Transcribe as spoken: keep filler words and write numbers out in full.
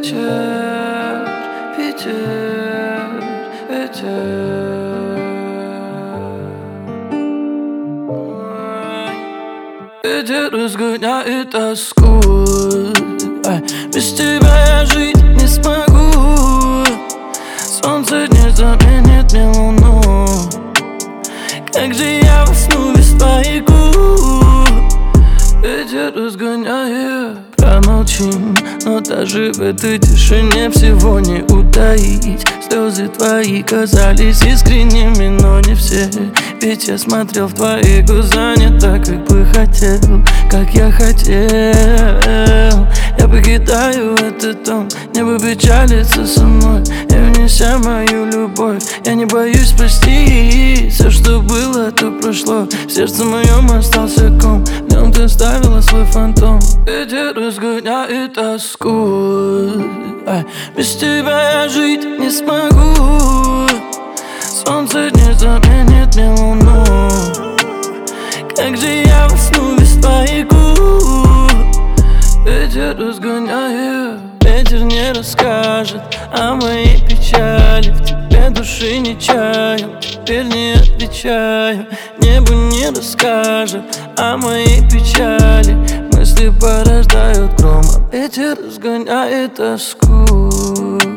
вечер, Питер, ветер. Ветер разгоняет тоску. Ай, без тебя я жить не смогу. Солнце не заменит мне луну. Как же я усну без твоих губ? Ветер разгоняет. Промолчим, но даже в этой тишине всего не утаить. Слезы твои казались искренними, но не все. Ведь я смотрел в твои глаза не так, как бы хотел, как я хотел. Я покидаю этот дом, небо печалится со мной. И внеся мою любовь, я не боюсь простить. Все, что было, то прошло. В сердце моем остался ком. В нем ты оставила свой фантом. Ветер разгоняет тоску. Ай, без тебя я жить не смогу. Солнце не заменит мне луну. Как же я усну без твоих губ? Ветер разгоняет. Ветер не расскажет о моей печали. В тебе души не чаю, теперь не отвечаю. Небо не расскажет о моей печали. Мысли порождают гром, а ветер разгоняет тоску.